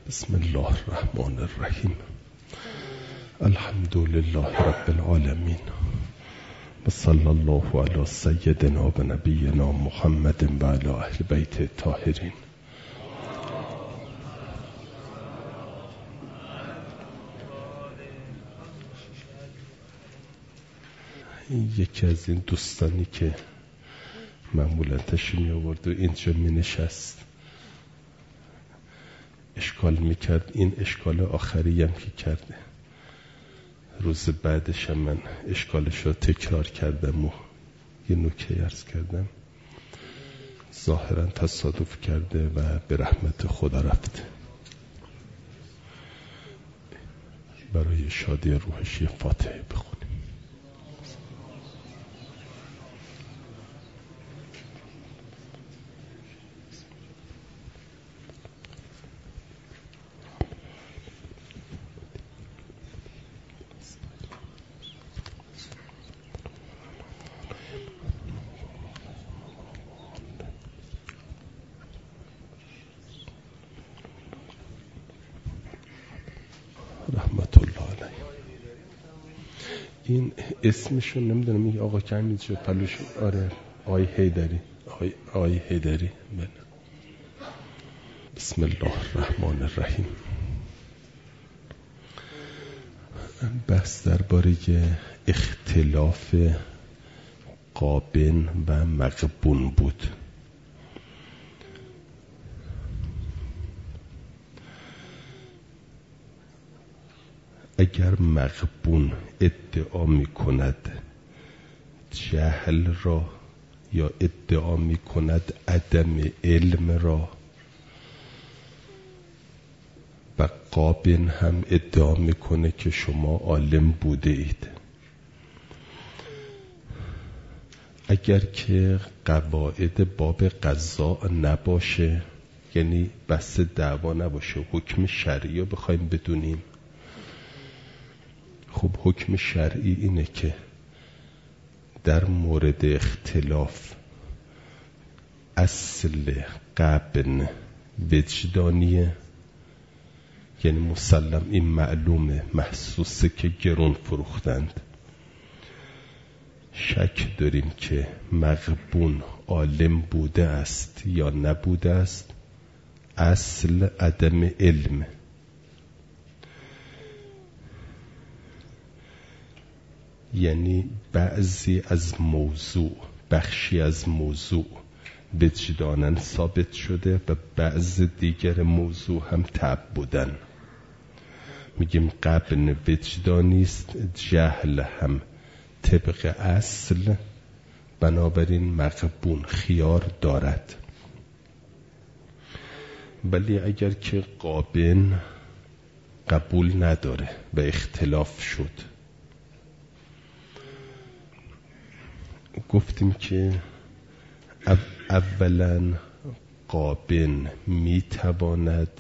بسم الله الرحمن الرحیم. الحمد لله رب العالمین و صلی الله علی سیدنا و نبینا محمد و علی اهل بیت الطاهرین. یکی از این دوستانی که معمولا تشریف می آورد و اینجا می نشست اشکال میکرد. این اشکال آخری هم که کرده، روز بعدش هم من اشکالش رو تکرار کردم و یه نکته عرض کردم. ظاهرا تصادف کرده و به رحمت خدا رفته. برای شادی روحش یه فاتحه بخونیم. رحمت الله علیه. این اسمشون نمیدونم، این آقا که همینجا پلوش، آره آقای حیدری، آقای حیدری. بسم الله الرحمن الرحیم. بحث درباره اختلاف قابن و مغبون بود. اگر مغبون ادعا می کند جهل را یا ادعا می کند عدم علم را و قابن هم ادعا می کنه که شما عالم بوده اید، اگر که قواعد باب قضا نباشه، یعنی بحث دعوا نباشه، حکم شرعی رو بخوایم بدونیم، خب حکم شرعی اینه که در مورد اختلاف اصل قابن وجدانیه، یعنی مسلم این معلومه، محسوسه که گرون فروختند. شک داریم که مغبون عالم بوده است یا نبوده است، اصل عدم علم. یعنی بعضی از موضوع، بخشی از موضوع وجداناً ثابت شده و بعض دیگر موضوع هم تعبداً. میگیم قابن وجدانی است، جهل هم طبق اصل، بنابراین مغبون خیار دارد. ولی اگر که قابن قبول نداره و اختلاف شد، گفتیم که اولا قابن میتواند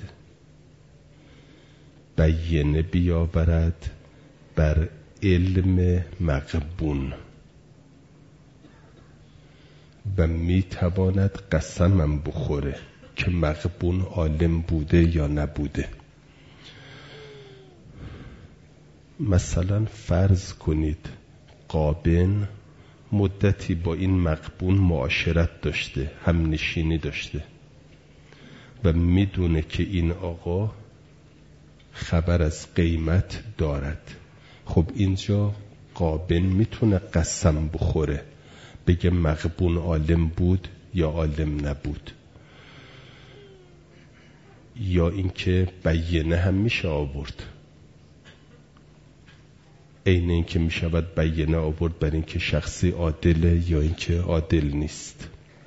بیینه بیاورد بر علم مغبون و میتواند قسمم بخوره که مغبون عالم بوده یا نبوده. مثلا فرض کنید قابن مدتی با این مغبون معاشرت داشته، هم نشینی داشته و میدونه که این آقا خبر از قیمت دارد. خب اینجا قابن میتونه قسم بخوره، بگه مغبون عالم بود یا عالم نبود، یا اینکه بیینه هم میشه آورد. عین این که می شود بیینه آورد بر این که شخصی عادله یا این که عادل نیست.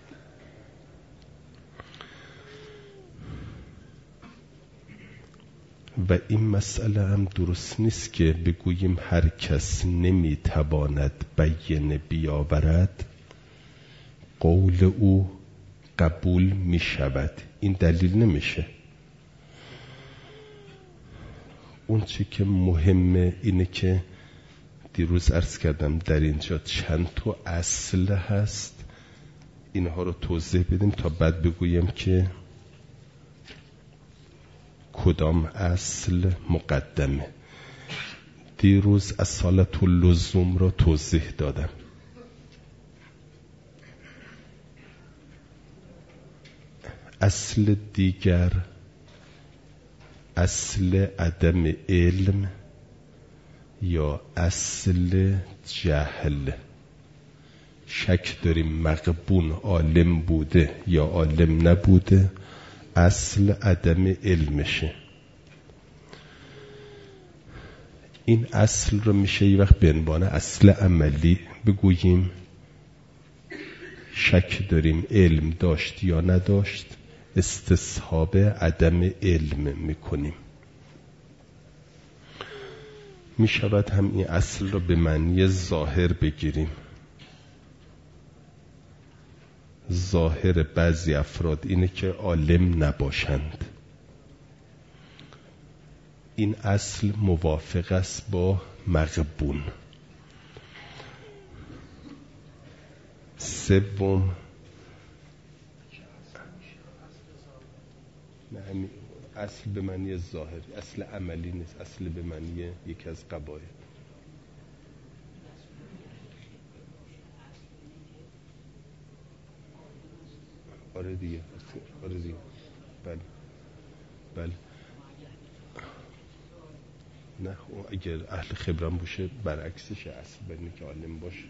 و این مسئله هم درست نیست که بگوییم هر کس نمی تواند بیینه بیاورد قول او قبول می شود. این دلیل نمیشه. اون چی که مهمه اینه که دیروز عرض کردم در اینجا چند تا اصل هست، اینها رو توضیح بدیم تا بعد بگویم که کدام اصل مقدمه. دیروز اصالت اللزوم را توضیح دادم. اصل دیگر اصل عدم علم یا اصل جهل. شک داریم مغبون عالم بوده یا عالم نبوده، اصل عدم علمشه. این اصل رو میشه یه وقت به عنوان اصل عملی بگوییم. شک داریم علم داشت یا نداشت، استصحاب عدم علم میکنیم. میشود هم این اصل رو به معنی ظاهر بگیریم. ظاهر بعضی افراد اینه که عالم نباشند. این اصل موافق است با مغبون. سوم نه، اصل به معنی ظاهر، اصل عملی نیست، اصل به معنی یکی از قواعد. آره دیگه، آره دیگه، بله بله. نه اگر اهل خبرم باشه برعکسشه، اصل بینه که عالم باشه.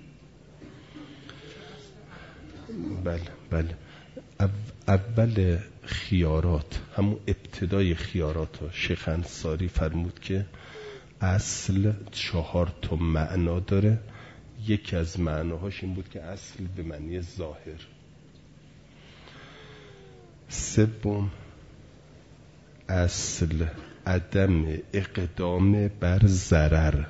بله بله. اول خیارات، همون ابتدای خیارات ها، شیخ انصاری فرمود که اصل 4 تا معنا داره. یکی از معناهاش این بود که اصل به معنی ظاهر. سوم اصل عدم اقدام بر ضرر.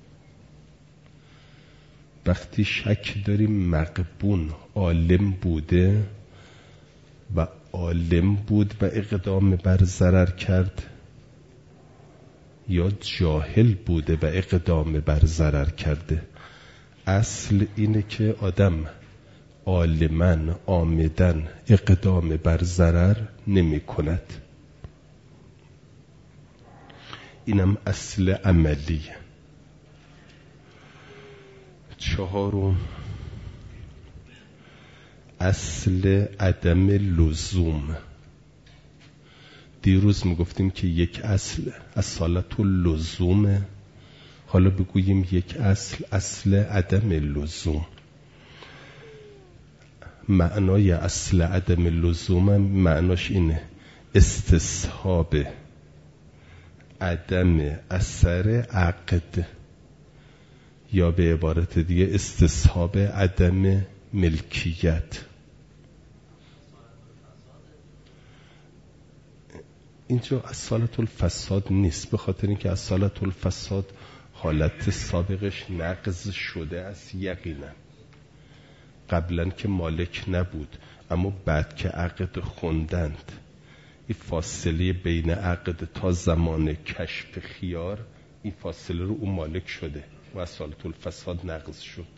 وقتی شک داریم مغبون عالم بوده و عالم بود و اقدام بر ضرر کرد، یا جاهل بوده و اقدام بر ضرر کرده. اصل اینه که آدم عالماً عامداً اقدام بر ضرر نمی کند. اینم اصل عملیه. 4 اصل عدم لزوم. دیروز میگفتیم که یک اصل اصالت اللزومه، حالا بگوییم یک اصل عدم لزوم. معنای اصل عدم لزوم معناش اینه استصحاب عدم اثر عقد، یا به عبارت دیگه استصحاب عدم ملکیت. اینجا اصالت الفساد نیست، به خاطر اینکه اصالت الفساد حالت سابقش نقض شده است یقینا. قبلا که مالک نبود، اما بعد که عقد خوندند، این فاصله بین عقد تا زمان کشف خیار، این فاصله رو اون مالک شده و اصالت الفساد نقض شد.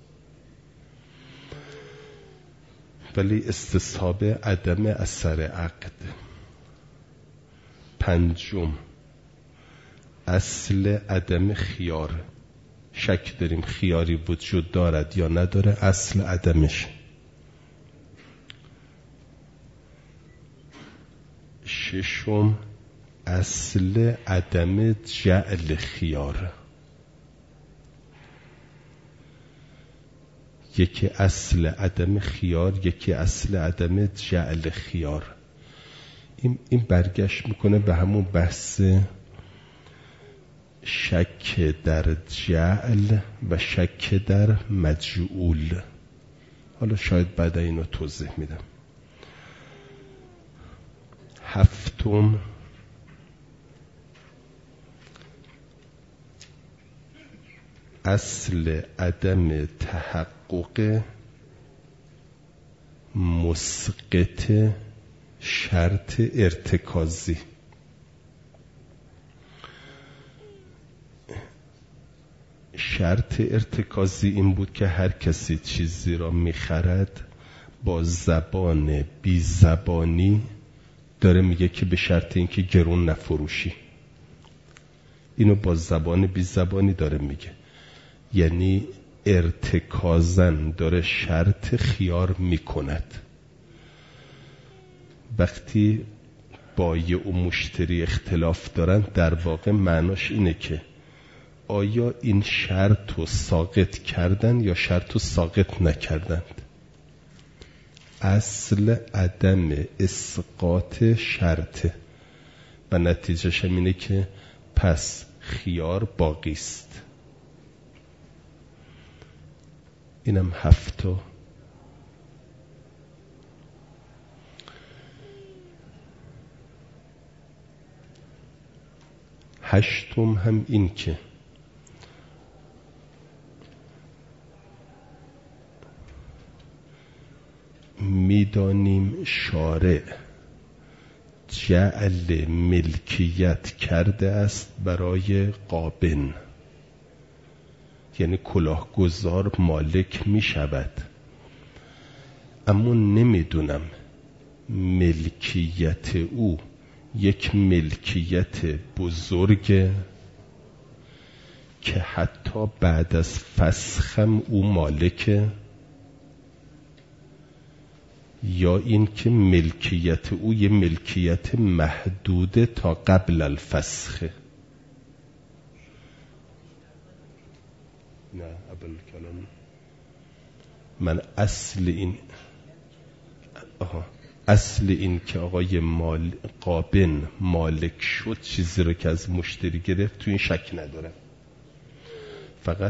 ولی استصحاب عدم اثر عقد. 5 اصل عدم خیار. شک داریم خیاری وجود دارد یا نداره، اصل عدمش. 6 اصل عدم جعل خیار. یکی اصل عدم خیار، یکی اصل عدم جعل خیار. این برگشت میکنه به همون بحث شک در جعل و شک در مجعول. حالا شاید بعد اینو توضیح میدم. 7 اصل عدم تحقق مسقط شرط ارتکازی. شرط ارتکازی این بود که هر کسی چیزی را میخرد با زبان بی زبانی داره میگه که به شرط اینکه گرون نفروشی. اینو با زبان بی زبانی داره میگه، یعنی ارتکازن داره شرط خیار میکند. وقتی بایع و مشتری اختلاف دارن، در واقع معناش اینه که آیا این شرط رو ساقط کردن یا شرط رو ساقط نکردند. اصل عدم اسقاط شرطه و نتیجهش هم اینه که پس خیار باقی است. اینم 7 تا. هشتم هم این که میدانیم شارع جعل ملکیت کرده است برای قابن، یعنی کلاهگزار مالک می شود، اما نمیدونم ملکیت او یک ملکیت بزرگ که حتی بعد از فسخم او مالکه، یا این که ملکیت او یه ملکیت محدوده تا قبل الفسخه. نه قبل کلام من اصل این که آقای قابن مالک شد چیزی رو که از مشتری گرفت تو این شک ندارم، فقط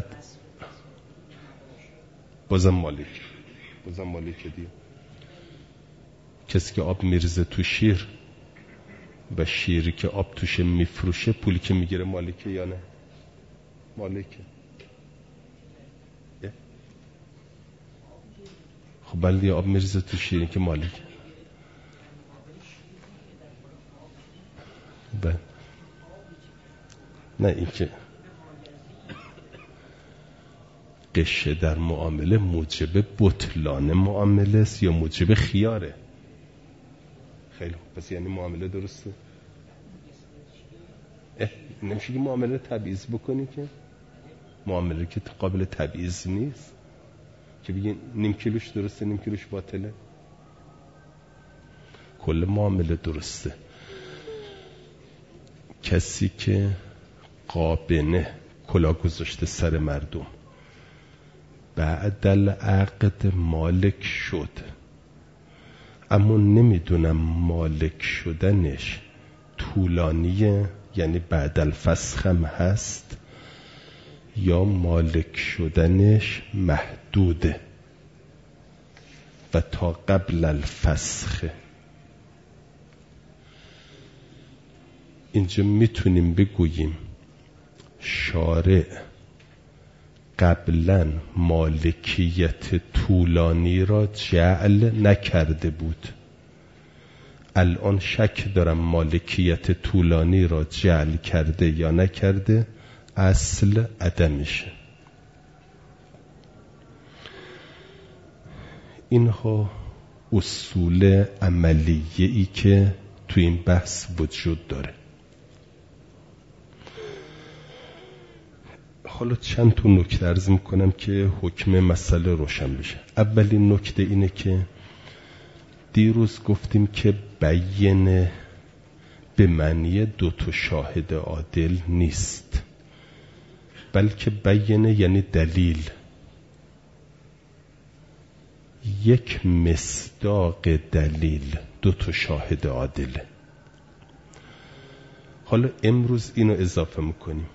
بازم مالک دیگه. کسی که آب میرزه تو شیر و شیری که آب توش میفروشه، پولی که میگیره مالکه یا نه؟ مالکه. خب بله آب میرزه تو شیری که مالکه. بله. نه این که قشه در معامله موجب بطلان معامله است یا موجب خیاره؟ خیلی پس یعنی معامله درسته؟ نمیشه که معامله تبعیض بکنی، که معامله که قابل تبعیض نیست که بگین نیم کیلوش درسته نیم کیلوش باطله. کل معامله درسته. کسی که قابنه کلاه گذاشته سر مردم، بعد العقد مالک شد، اما نمیدونم مالک شدنش طولانیه، یعنی بعد الفسخ هم هست، یا مالک شدنش محدوده و تا قبل الفسخه. اینجا میتونیم بگوییم شارع قبلا مالکیت طولانی را جعل نکرده بود، الان شک دارم مالکیت طولانی را جعل کرده یا نکرده، اصل عدمشه. اینها اصول عملیه‌ای که تو این بحث وجود داره. حالا چند تا نکته عرض میکنم که حکم مسئله روشن بشه. اولین نکته اینه که دیروز گفتیم که بیینه به معنی 2 شاهد عادل نیست، بلکه بیینه یعنی دلیل، یک مصداق دلیل، 2 شاهد عادله. حالا امروز اینو اضافه میکنیم،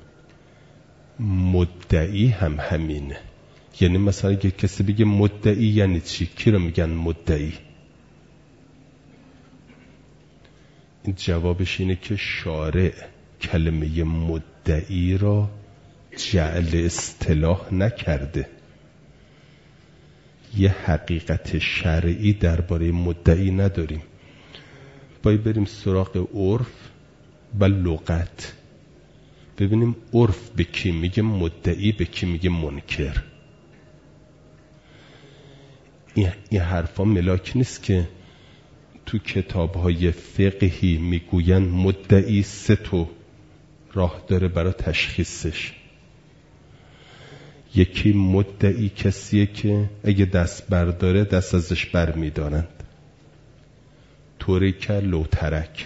مدعی هم همینه. یعنی مثلا اگه کسی بگه مدعی یعنی چی؟ کی رو میگن مدعی؟ این جوابش اینه که شارع کلمه مدعی را جعل اصطلاح نکرده. یه حقیقت شرعی درباره مدعی نداریم، باید بریم سراغ عرف و لغت، ببینیم عرف به کی میگه مدعی، به کی میگه منکر. این حرفا ملاک نیست که تو کتاب‌های فقهی میگوین مدعی 3 راه داره برای تشخیصش. یکی مدعی کسیه که اگه دست برداره دست ازش بر میدارند، ترک لو ترک.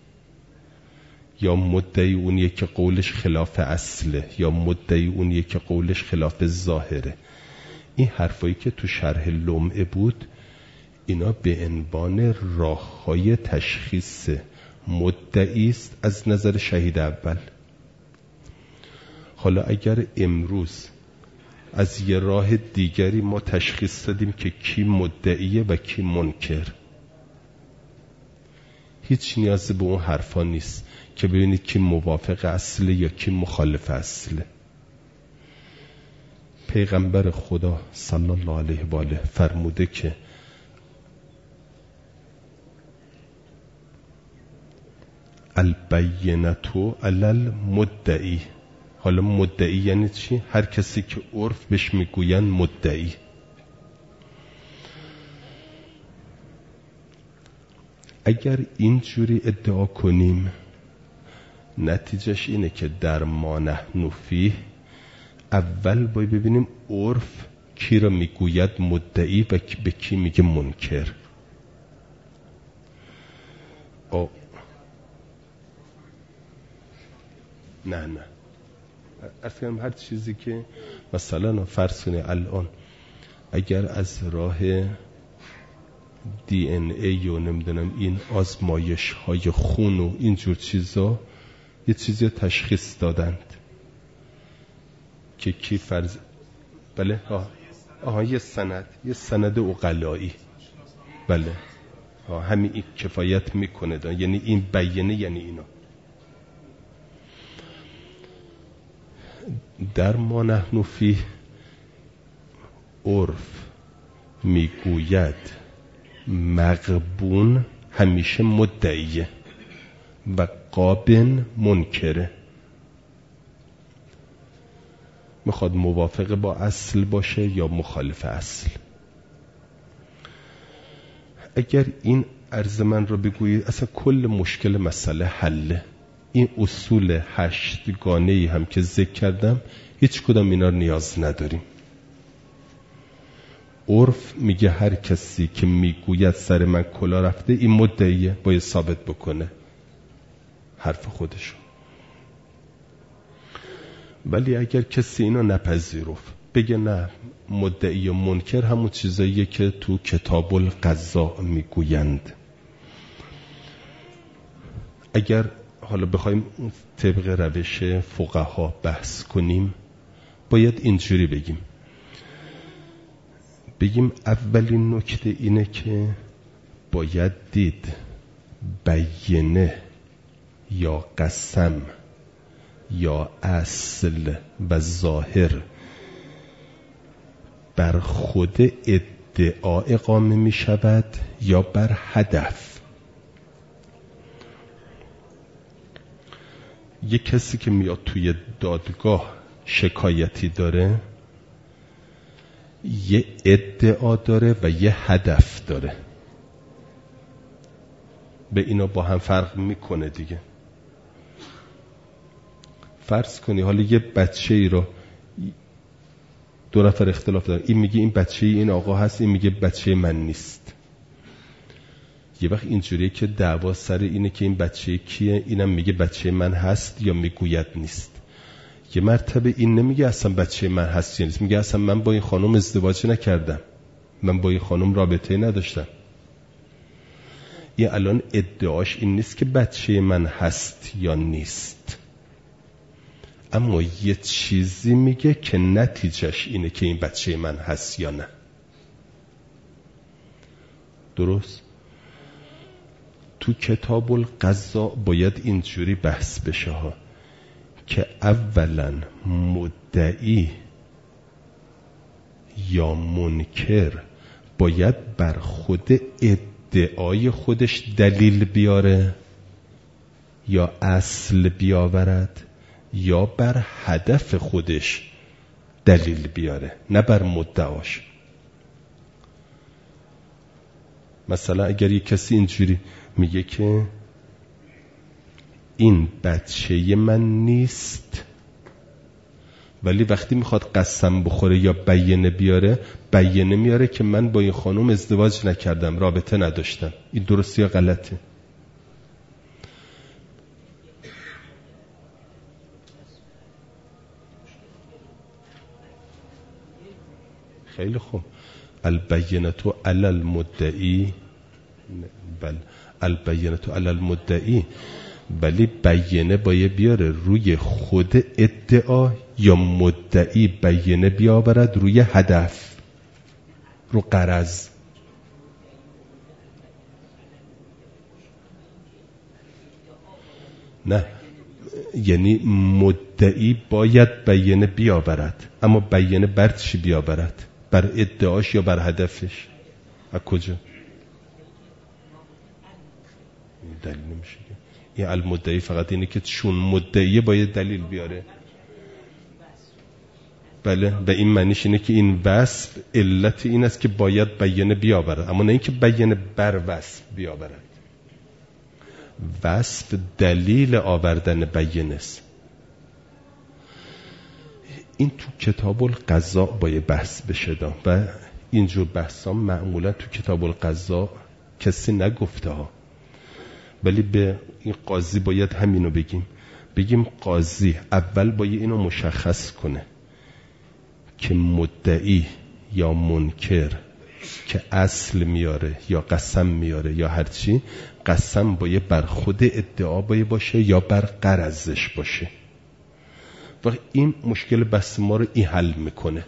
یا مدعی اونیه که قولش خلاف اصله، یا مدعی اونیه که قولش خلاف ظاهره. این حرفایی که تو شرح لمعه بود اینا به عنوان راه‌های تشخیص مدعی است از نظر شهید اول. حالا اگر امروز از یه راه دیگری ما تشخیص دادیم که کی مدعیه و کی منکر، هیچ نیازی به اون حرفا نیست که ببینید کی موافق اصله یا کی مخالف اصله. پیغمبر خدا صلی الله علیه و آله فرموده که البینة علی المدعی. حالا مدعی یعنی چی؟ هر کسی که عرف بهش میگوین مدعی. اگر اینجوری ادعا کنیم نتیجهش اینه که در ما نحن فیه اول باید ببینیم عرف کی را میگوید مدعی و به کی میگه منکر. نه اصلا هر چیزی که مثلا فرض کنه الان اگر از راه دی ان ای یا نمیدونم این آزمایش های خون و اینجور چیزا یه چیزی تشخیص دادند که کی فرض بله یه سند عقلایی بله همین این کفایت میکنه یعنی این بیانه یعنی اینا. در ما نحن فیه عرف میگوید مغبون همیشه مدعیه و قابن منکره، میخواد موافق با اصل باشه یا مخالف اصل. اگر این عرض من رو بگویید اصلا کل مشکل مسئله حله. این اصول 8 گانه‌ای هم که ذکر کردم هیچ کدام اینا رو نیاز نداریم. عرف میگه هر کسی که میگوید سر من کلا رفته این مدعیه، باید ثابت بکنه حرف خودشو. ولی اگر کسی اینو نپذیرفت بگه نه مدعی و منکر همون چیزاییه که تو کتاب القضاء میگویند. اگر حالا بخوایم طبق روش فقها بحث کنیم باید اینجوری بگیم اولین نکته اینه که باید دید بیینه یا قسم یا اصل و ظاهر بر خود ادعا اقامه می شود یا بر هدف. یک کسی که میاد توی دادگاه شکایتی داره یه ادعا داره و یه هدف داره، به اینا با هم فرق میکنه دیگه. فرض کنی حالا یه بچه ای رو 2 نفر اختلاف دارن، این میگه این بچه این آقا هست، این میگه بچه من نیست. یه وقت اینجوریه که دعوا سر اینه که این بچه کیه، اینم میگه بچه من هست یا میگوید نیست. یه مرتبه این نمیگه اصلا بچه من هست یا نیست، میگه اصلا من با این خانم ازدواج نکردم، من با این خانم رابطه نداشتم. این الان ادعاش این نیست که بچه من هست یا نیست، اما یه چیزی میگه که نتیجهش اینه که این بچه من هست یا نه. درست؟ تو کتاب القضاء باید اینجوری بحث بشه ها که اولا مدعی یا منکر باید بر خود ادعای خودش دلیل بیاره یا اصل بیاورد یا بر هدف خودش دلیل بیاره، نه بر مدعاش. مثلا اگر یک کسی اینجوری میگه که این بچه من نیست، ولی وقتی میخواد قسم بخوره یا بیانه بیاره، بیانه میاره که من با این خانم ازدواج نکردم، رابطه نداشتم. این درسته یا غلطه؟ خیلی خوب. البینة علی المدعی، بله البینة علی المدعی، ولی بیانه باید بیاره روی خود ادعا یا مدعی بیانه بیاورد روی هدف، رو غرض. نه، یعنی مدعی باید بیانه بیاورد، اما بیانه بر چی بیاورد؟ بر ادعاش یا بر هدفش؟ از کجا؟ دلیل نمیشه. این المدعی فقط اینه که چون مدعیه باید دلیل بیاره. بله، و این معنیش اینه که این وصف علت این است که باید بیانه بیاورد، اما نه اینکه بیانه بر وصف بیاورد. وصف دلیل آوردن بیانه است. این تو کتاب القضاء باید بحث بشه و اینجور بحثا معمولا تو کتاب القضاء کسی نگفته ها، ولی به این قاضی باید همینو بگیم قاضی اول باید اینو مشخص کنه که مدعی یا منکر که اصل میاره یا قسم میاره یا هرچی، قسم باید بر خود ادعا باید باشه یا بر غرضش باشه. و این مشکل بحث ما رو این حل میکنه.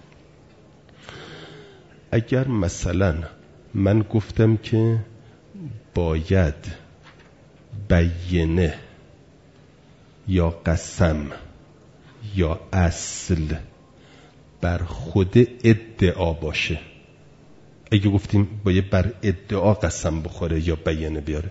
اگر مثلا من گفتم که باید بیانه یا قسم یا اصل بر خود ادعا باشه، اگه گفتیم باید بر ادعا قسم بخوره یا بیانه بیاره،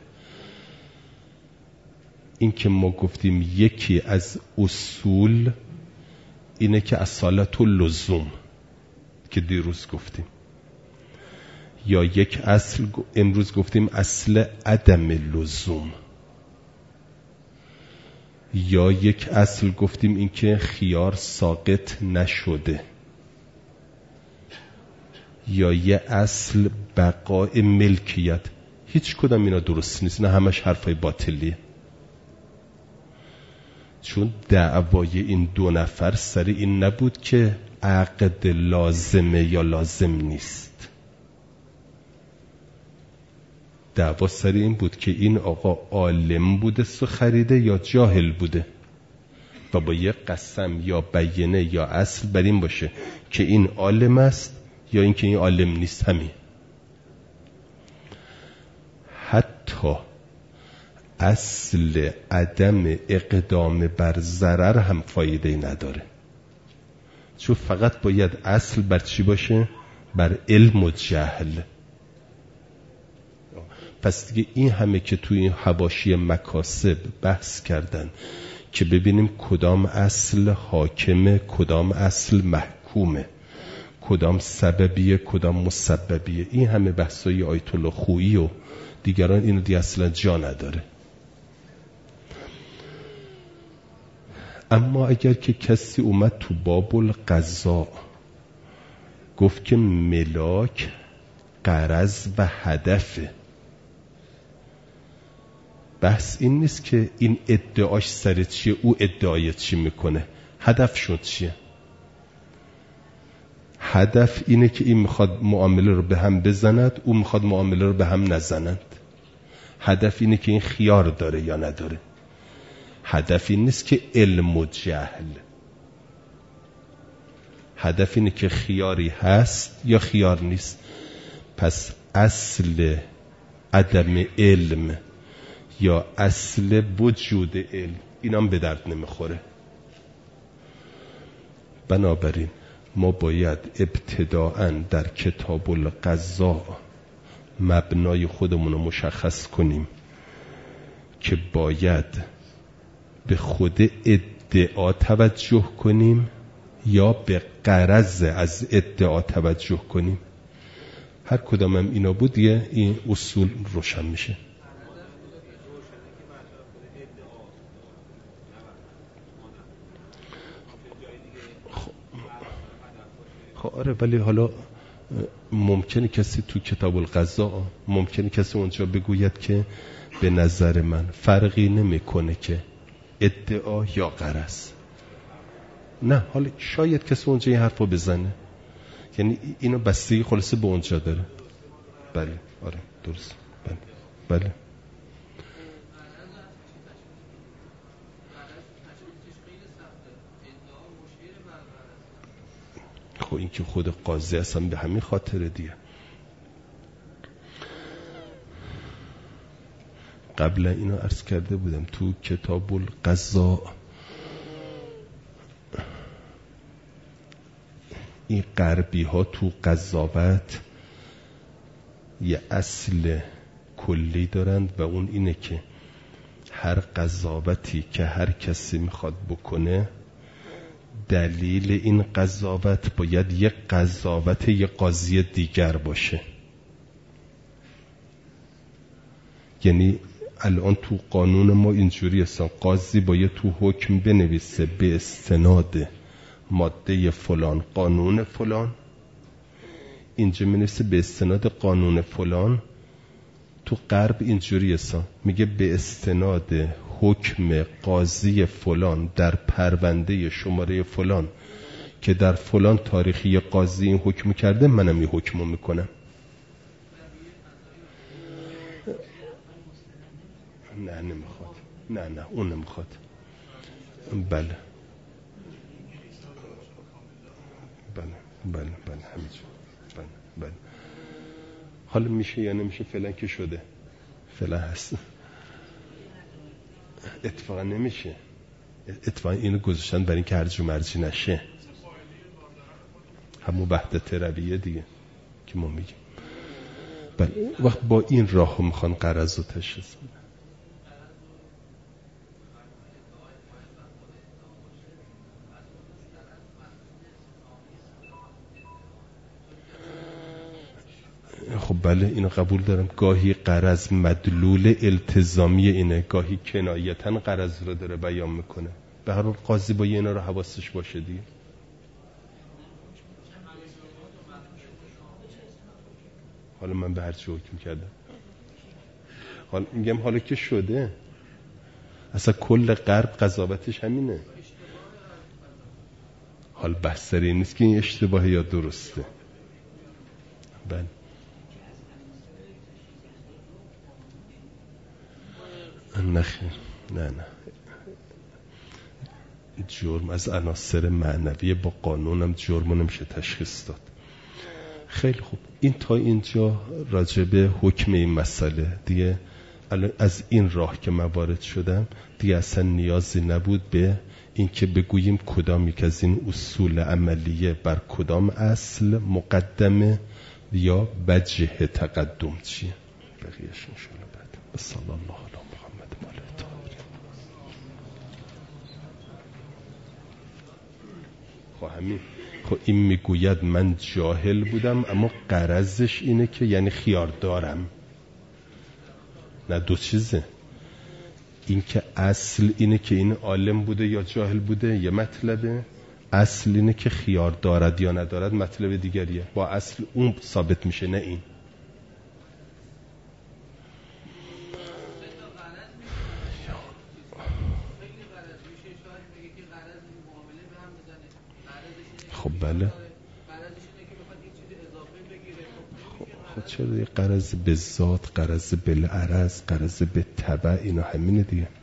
این که ما گفتیم یکی از اصول اینه که اصالت و لزوم که دیروز گفتیم، یا یک اصل امروز گفتیم اصل عدم لزوم، یا یک اصل گفتیم این که خیار ساقط نشده، یا یه اصل بقای ملکیت. هیچ کدام اینا درست نیست، نه همش حرفای باطلیه، چون دعوای این دو نفر سر این نبود که عقد لازمه یا لازم نیست. دعوا سر این بود که این آقا عالم بوده سو خریده یا جاهل بوده، و با یه قسم یا بیانه یا اصل بر این باشه که این عالم است یا این که این عالم نیست. همین. حتی اصل عدم اقدام بر ضرر هم فایده نداره، چون فقط باید اصل بر چی باشه؟ بر علم و جهل. پس دیگه این همه که توی این حواشی مکاسب بحث کردن که ببینیم کدام اصل حاکمه، کدام اصل محکومه، کدام سببیه، کدام مسببیه، این همه بحثای آیت الله خویی و دیگران اینو دیگه اصلا جا نداره. اما اگر که کسی اومد تو باب القضاء گفت که ملاک غرض و هدفه، بحث این نیست که این ادعاش سر چیه، او ادعای چی میکنه، هدفشون چیه. هدف اینه که این میخواد معامله رو به هم بزند، او میخواد معامله رو به هم نزنند. هدف اینه که این خیار داره یا نداره. هدف این نیست که علم و جهل. هدف اینه که خیاری هست یا خیار نیست. پس اصل عدم علم یا اصل وجود علم اینام به درد نمیخوره. بنابراین ما باید ابتداءً در کتاب القضاء مبنای خودمون رو مشخص کنیم که باید به خود ادعا توجه کنیم یا به غرض از ادعا توجه کنیم. هر کدامم اینا بود یه این اصول روشن میشه. خب آره، ولی حالا ممکنه کسی تو کتاب القضا، ممکنه کسی اونجا بگوید که به نظر من فرقی نمیکنه که ادعا یا غرض. نه، حالا شاید کسی اونجا این حرفو بزنه، یعنی اینو بستگی خلاصه به اونجا داره. بله آره درست. بله خب این که خود قاضی اصلا به همین خاطره دیگه. قبلا اینو عرض کرده بودم تو کتاب القضا، این غربی ها تو قضاوت یه اصل کلی دارند و اون اینه که هر قضاوتی که هر کسی میخواد بکنه، دلیل این قضاوت باید یه قضاوت یه قاضی دیگر باشه. یعنی الان تو قانون ما اینجوری هستن، قاضی باید تو حکم بنویسه به استناد ماده فلان قانون فلان، اینجا می‌نویسه به استناد قانون فلان. تو غرب اینجوری هستن، میگه به استناد حکم قاضی فلان در پرونده شماره فلان که در فلان تاریخی قاضی این حکم کرده، منم این حکمو میکنم. نه نمیخواد، نه اون نمیخواد. بله همینجور. بله حالا میشه یا نمیشه؟ فعلا که شده، فعلا هست. اتفاقا نمیشه، اتفاقا اینو گذاشتن برای اینکه هرج و مرجی نشه، همون وحدت رویه دیگه که ما میگیم. بله وقت با این راهو میخوان غرض رو تشخیص بدن. خب بله اینو قبول دارم، گاهی غرض مدلول التزامی اینه، گاهی کنایتاً غرض رو داره بیان میکنه. به هر حال قاضی با اینا رو حواسش باشه دیگه. حالا من به هر چی حکم کردم، حالا میگم حالا که شده، اصلا کل غرب قضاوتش همینه. حال بحث سر این نیست که این اشتباهه یا درسته. بله نخیر، نه جرم از عناصر معنوی، با قانونم جرم نمیشه تشخیص داد. خیلی خوب، این تا اینجا راجع به حکم این مسئله دیگه. از این راه که من وارد شدم دیگه اصلا نیازی نبود به این که بگوییم کدام یک از این اصول عملیه بر کدام اصل مقدمه یا وجه تقدم چیه. بقیهش انشاءالله بعد. صلی الله علی محمد و آله الطاهرین. خب همین، خب این میگوید من جاهل بودم، اما غرضش اینه که یعنی خیار دارم. نه دو چیزه، این که اصل اینه که این عالم بوده یا جاهل بوده یه مطلبه، اصل اینه که خیار دارد یا ندارد مطلب دیگریه. با اصل اون ثابت میشه، نه این. خب بله، خب چرا یه غرض به ذات، غرض بالعرض، غرض به تبع، اینا همینه دیگه.